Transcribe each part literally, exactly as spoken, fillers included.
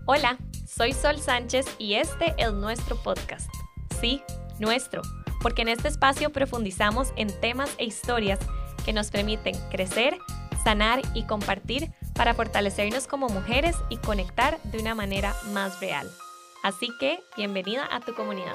Hola, soy Sol Sánchez y este es nuestro podcast. Sí, nuestro, porque en este espacio profundizamos en temas e historias que nos permiten crecer, sanar y compartir para fortalecernos como mujeres y conectar de una manera más real. Así que, bienvenida a tu comunidad.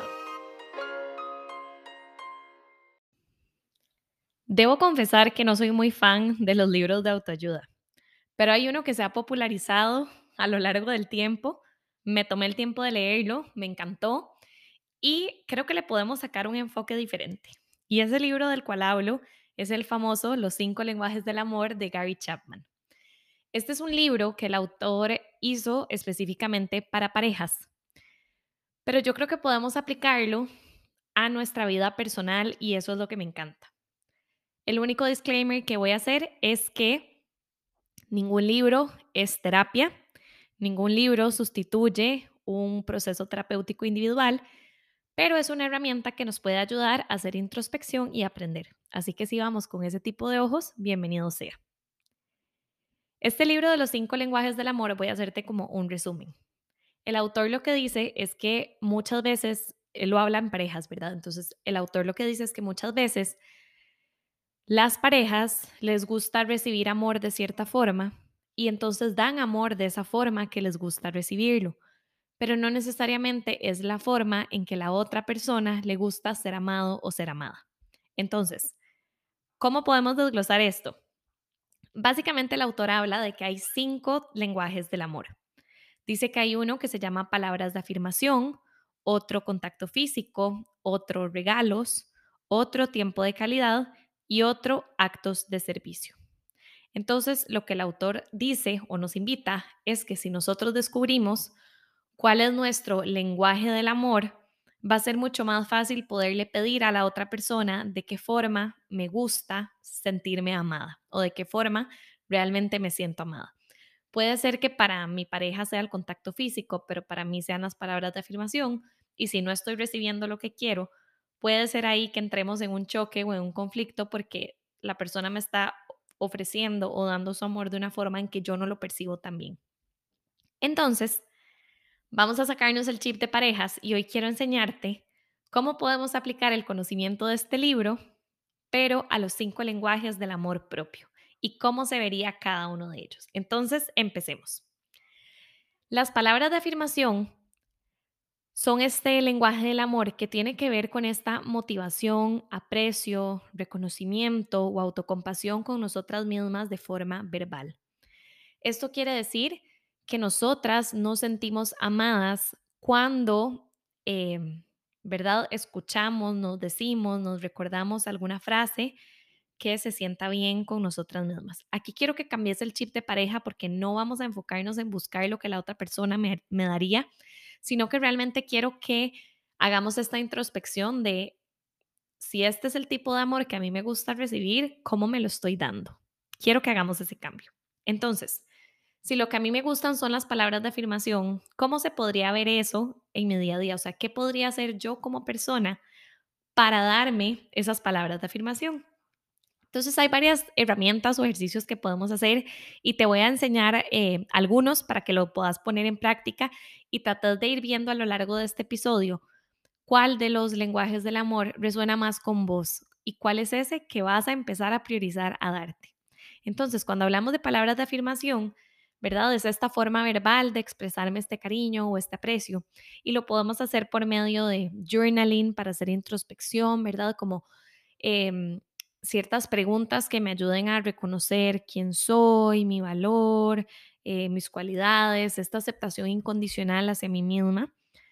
Debo confesar que no soy muy fan de los libros de autoayuda, pero hay uno que se ha popularizado a lo largo del tiempo. Me tomé el tiempo de leerlo, me encantó y creo que le podemos sacar un enfoque diferente. Y ese libro del cual hablo es el famoso Los cinco lenguajes del amor de Gary Chapman. Este es un libro que el autor hizo específicamente para parejas, pero yo creo que podemos aplicarlo a nuestra vida personal y eso es lo que me encanta. El único disclaimer que voy a hacer es que ningún libro es terapia, ningún libro sustituye un proceso terapéutico individual, pero es una herramienta que nos puede ayudar a hacer introspección y aprender. Así que si vamos con ese tipo de ojos, bienvenido sea. Este libro de los cinco lenguajes del amor voy a hacerte como un resumen. El autor lo que dice es que muchas veces, él lo habla en parejas, ¿verdad? Entonces, el autor lo que dice es que muchas veces las parejas les gusta recibir amor de cierta forma y entonces dan amor de esa forma que les gusta recibirlo, pero no necesariamente es la forma en que la otra persona le gusta ser amado o ser amada. Entonces, ¿cómo podemos desglosar esto? Básicamente el autor habla de que hay cinco lenguajes del amor. Dice que hay uno que se llama palabras de afirmación, otro contacto físico, otro regalos, otro tiempo de calidad y otro actos de servicio. Entonces, lo que el autor dice o nos invita es que si nosotros descubrimos cuál es nuestro lenguaje del amor, va a ser mucho más fácil poderle pedir a la otra persona de qué forma me gusta sentirme amada o de qué forma realmente me siento amada. Puede ser que para mi pareja sea el contacto físico, pero para mí sean las palabras de afirmación. Y si no estoy recibiendo lo que quiero, puede ser ahí que entremos en un choque o en un conflicto porque la persona me está ofreciendo o dando su amor de una forma en que yo no lo percibo tan bien. Entonces, vamos a sacarnos el chip de parejas y hoy quiero enseñarte cómo podemos aplicar el conocimiento de este libro, pero a los cinco lenguajes del amor propio y cómo se vería cada uno de ellos. Entonces, empecemos. Las palabras de afirmación son este lenguaje del amor que tiene que ver con esta motivación, aprecio, reconocimiento o autocompasión con nosotras mismas de forma verbal. Esto quiere decir que nosotras nos sentimos amadas cuando, eh, ¿verdad? Escuchamos, nos decimos, nos recordamos alguna frase que se sienta bien con nosotras mismas. Aquí quiero que cambies el chip de pareja porque no vamos a enfocarnos en buscar lo que la otra persona me, me daría, sino que realmente quiero que hagamos esta introspección de si este es el tipo de amor que a mí me gusta recibir, ¿cómo me lo estoy dando? Quiero que hagamos ese cambio. Entonces, si lo que a mí me gustan son las palabras de afirmación, ¿cómo se podría ver eso en mi día a día? O sea, ¿qué podría hacer yo como persona para darme esas palabras de afirmación? Entonces hay varias herramientas o ejercicios que podemos hacer y te voy a enseñar eh, algunos para que lo puedas poner en práctica y tratar de ir viendo a lo largo de este episodio cuál de los lenguajes del amor resuena más con vos y cuál es ese que vas a empezar a priorizar a darte. Entonces, cuando hablamos de palabras de afirmación, ¿verdad? Es esta forma verbal de expresarme este cariño o este aprecio y lo podemos hacer por medio de journaling para hacer introspección, ¿verdad? Como em, ciertas preguntas que me ayuden a reconocer quién soy, mi valor, eh, mis cualidades, esta aceptación incondicional hacia mí misma.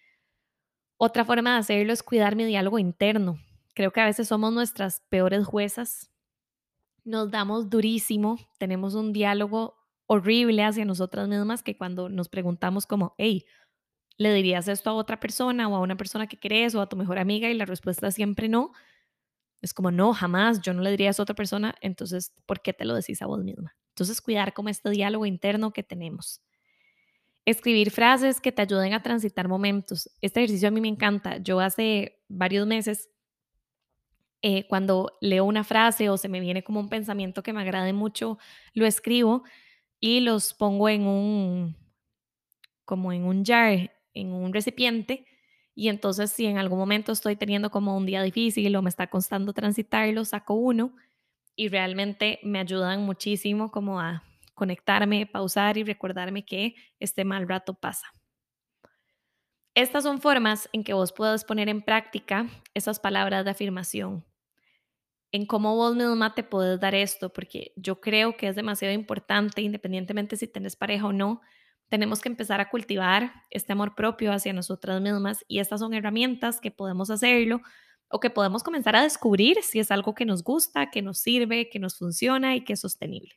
Otra forma de hacerlo es cuidar mi diálogo interno. Creo que a veces somos nuestras peores juezas, nos damos durísimo, tenemos un diálogo horrible hacia nosotras mismas que cuando nos preguntamos como, hey, ¿le dirías esto a otra persona o a una persona que querés o a tu mejor amiga? Y la respuesta es siempre no. Es como, no, jamás, yo no le diría eso a otra persona, entonces, ¿por qué te lo decís a vos misma? Entonces, cuidar como este diálogo interno que tenemos. Escribir frases que te ayuden a transitar momentos. Este ejercicio a mí me encanta. Yo hace varios meses, eh, cuando leo una frase o se me viene como un pensamiento que me agrade mucho, lo escribo y los pongo en un, como en un jar, en un recipiente, y entonces si en algún momento estoy teniendo como un día difícil o me está costando transitarlo, saco uno y realmente me ayudan muchísimo como a conectarme, pausar y recordarme que este mal rato pasa. Estas son formas en que vos puedes poner en práctica esas palabras de afirmación, en cómo vos misma te puedes dar esto, porque yo creo que es demasiado importante, independientemente si tenés pareja o no, tenemos que empezar a cultivar este amor propio hacia nosotras mismas y estas son herramientas que podemos hacerlo o que podemos comenzar a descubrir si es algo que nos gusta, que nos sirve, que nos funciona y que es sostenible.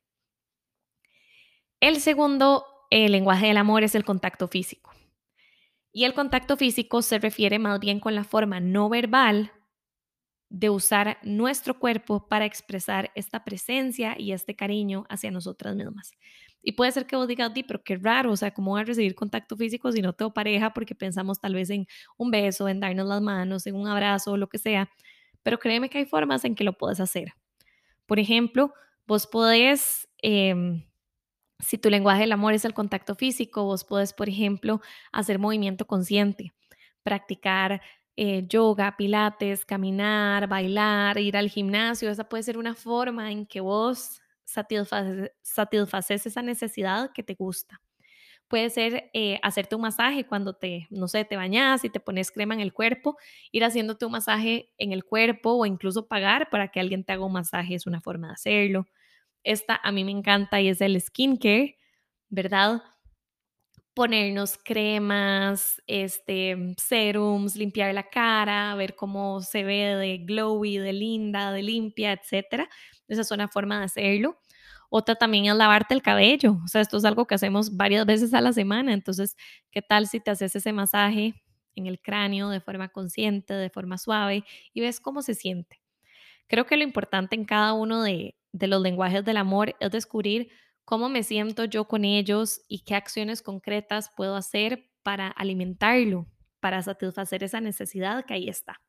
El segundo eh, lenguaje del amor es el contacto físico. Y el contacto físico se refiere más bien con la forma no verbal de usar nuestro cuerpo para expresar esta presencia y este cariño hacia nosotras mismas. Y puede ser que vos digas, "Di, pero qué raro, o sea, ¿cómo voy a recibir contacto físico si no tengo pareja?" Porque pensamos tal vez en un beso, en darnos las manos, en un abrazo o lo que sea. Pero créeme que hay formas en que lo puedes hacer. Por ejemplo, vos podés, em, si tu lenguaje del amor es el contacto físico, vos podés, por ejemplo, hacer movimiento consciente, practicar eh, yoga, pilates, caminar, bailar, ir al gimnasio. Esa puede ser una forma en que vos satisfaces, satisfaces esa necesidad que te gusta. Puede ser eh, hacerte un masaje cuando te, no sé, te bañas y te pones crema en el cuerpo, ir haciéndote un masaje en el cuerpo o incluso pagar para que alguien te haga un masaje es una forma de hacerlo. Esta a mí me encanta y es el skincare, ¿verdad? Ponernos cremas, este, serums, limpiar la cara, ver cómo se ve de glowy, de linda, de limpia, etcétera. Esa es una forma de hacerlo. Otra también es lavarte el cabello. O sea, esto es algo que hacemos varias veces a la semana. Entonces, ¿qué tal si te haces ese masaje en el cráneo de forma consciente, de forma suave y ves cómo se siente? Creo que lo importante en cada uno de, de los lenguajes del amor es descubrir cómo me siento yo con ellos y qué acciones concretas puedo hacer para alimentarlo, para satisfacer esa necesidad que ahí está.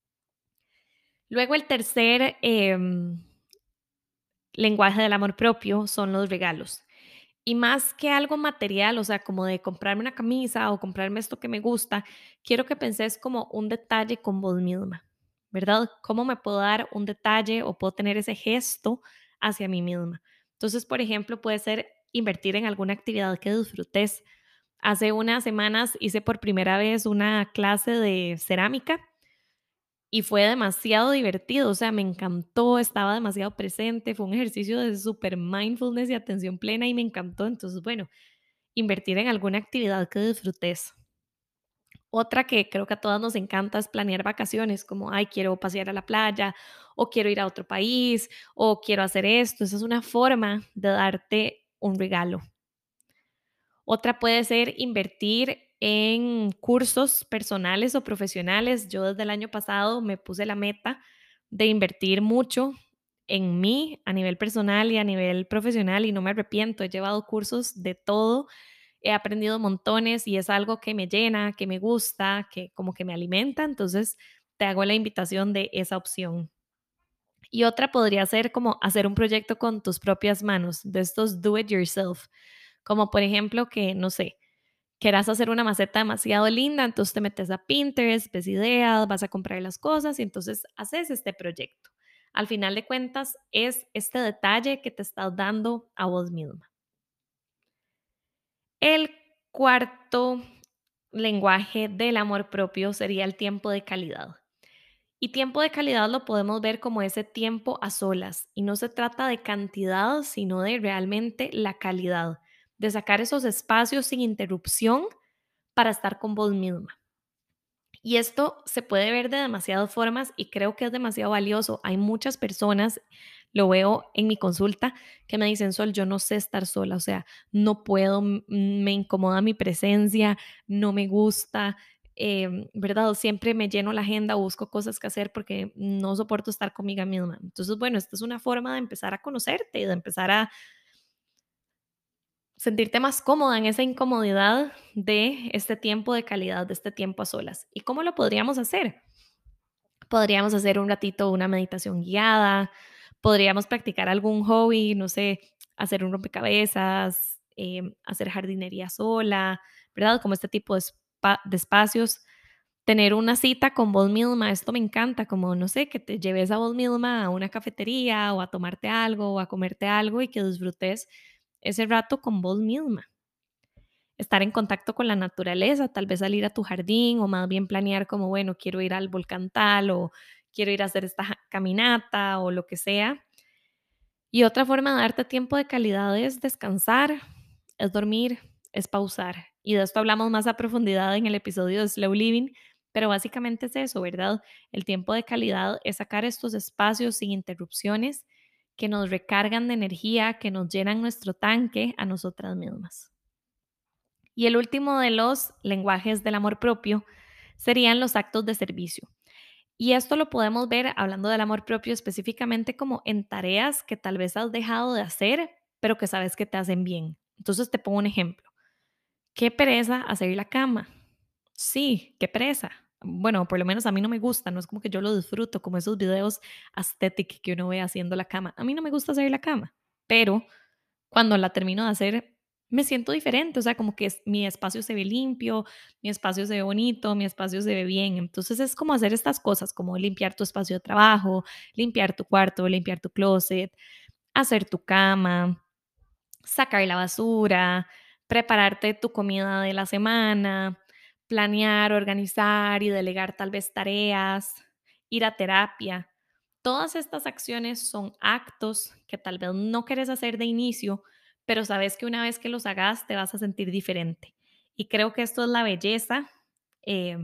Luego el tercer em, lenguaje del amor propio son los regalos. Y más que algo material, o sea, como de comprarme una camisa o comprarme esto que me gusta, quiero que penses como un detalle con vos misma, ¿verdad? ¿Cómo me puedo dar un detalle o puedo tener ese gesto hacia mí misma? Entonces, por ejemplo, puede ser invertir en alguna actividad que disfrutes. Hace unas semanas hice por primera vez una clase de cerámica y fue demasiado divertido, o sea, me encantó, estaba demasiado presente, fue un ejercicio de super mindfulness y atención plena y me encantó. Entonces, bueno, invertir en alguna actividad que disfrutes. Otra que creo que a todas nos encanta es planear vacaciones, como, ay, quiero pasear a la playa, o quiero ir a otro país, o quiero hacer esto. Esa es una forma de darte un regalo. Otra puede ser invertir en cursos personales o profesionales. Yo desde el año pasado me puse la meta de invertir mucho en mí a nivel personal y a nivel profesional y no me arrepiento. He llevado cursos de todo, he aprendido montones y es algo que me llena, que me gusta, que como que me alimenta. Entonces te hago la invitación de esa opción. Y otra podría ser como hacer un proyecto con tus propias manos, de estos do it yourself, como por ejemplo que, no sé, quieras hacer una maceta demasiado linda, entonces te metes a Pinterest, ves ideas, vas a comprar las cosas y entonces haces este proyecto. Al final de cuentas, es este detalle que te estás dando a vos misma. El cuarto lenguaje del amor propio sería el tiempo de calidad. Y tiempo de calidad lo podemos ver como ese tiempo a solas. Y no se trata de cantidad, sino de realmente la calidad, de sacar esos espacios sin interrupción para estar con vos misma. Y esto se puede ver de demasiadas formas y creo que es demasiado valioso. Hay muchas personas, lo veo en mi consulta, que me dicen, Sol, yo no sé estar sola, o sea, no puedo, m- me incomoda mi presencia, no me gusta, em, ¿verdad? Siempre me lleno la agenda, busco cosas que hacer porque no soporto estar conmigo misma. Entonces, bueno, esta es una forma de empezar a conocerte y de empezar a sentirte más cómoda en esa incomodidad de este tiempo de calidad, de este tiempo a solas. ¿Y cómo lo podríamos hacer? Podríamos hacer un ratito una meditación guiada, podríamos practicar algún hobby, no sé, hacer un rompecabezas, em, hacer jardinería sola, ¿verdad? Como este tipo de, spa- de espacios. Tener una cita con vos misma, esto me encanta, como no sé, que te lleves a vos misma a una cafetería o a tomarte algo o a comerte algo y que disfrutes ese rato con vos misma. Estar en contacto con la naturaleza, tal vez salir a tu jardín o más bien planear como, bueno, quiero ir al volcán tal o quiero ir a hacer esta ja- caminata o lo que sea. Y otra forma de darte tiempo de calidad es descansar, es dormir, es pausar. Y de esto hablamos más a profundidad en el episodio de Slow Living, pero básicamente es eso, ¿verdad? El tiempo de calidad es sacar estos espacios sin interrupciones que nos recargan de energía, que nos llenan nuestro tanque a nosotras mismas. Y el último de los lenguajes del amor propio serían los actos de servicio. Y esto lo podemos ver hablando del amor propio específicamente como en tareas que tal vez has dejado de hacer, pero que sabes que te hacen bien. Entonces te pongo un ejemplo. Qué pereza hacer la cama. Sí, qué pereza. Bueno, por lo menos a mí no me gusta, no es como que yo lo disfruto, como esos videos aesthetic que uno ve haciendo la cama. A mí no me gusta hacer la cama, pero cuando la termino de hacer, me siento diferente, o sea, como que es- mi espacio se ve limpio, mi espacio se ve bonito, mi espacio se ve bien. Entonces es como hacer estas cosas, como limpiar tu espacio de trabajo, limpiar tu cuarto, limpiar tu closet, hacer tu cama, sacar la basura, prepararte tu comida de la semana, planear, organizar y delegar tal vez tareas, ir a terapia. Todas estas acciones son actos que tal vez no quieres hacer de inicio, pero sabes que una vez que los hagas te vas a sentir diferente. Y creo que esto es la belleza eh,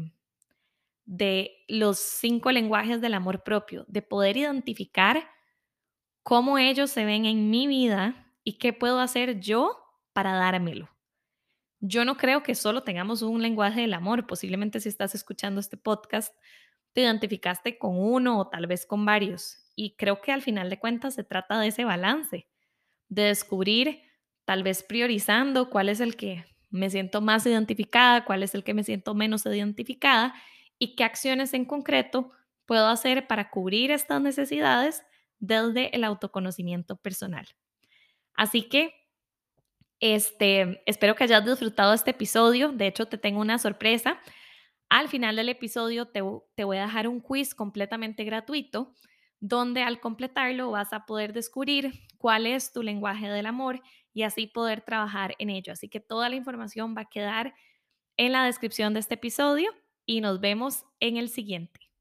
de los cinco lenguajes del amor propio, de poder identificar cómo ellos se ven en mi vida y qué puedo hacer yo para dármelo. Yo no creo que solo tengamos un lenguaje del amor. Posiblemente si estás escuchando este podcast, te identificaste con uno o tal vez con varios. Y creo que al final de cuentas se trata de ese balance, de descubrir, tal vez priorizando cuál es el que me siento más identificada, cuál es el que me siento menos identificada y qué acciones en concreto puedo hacer para cubrir estas necesidades desde el autoconocimiento personal. Así que este, espero que hayas disfrutado este episodio. De hecho, te tengo una sorpresa. Al final del episodio te, te voy a dejar un quiz completamente gratuito donde al completarlo vas a poder descubrir cuál es tu lenguaje del amor y así poder trabajar en ello. Así que toda la información va a quedar en la descripción de este episodio y nos vemos en el siguiente.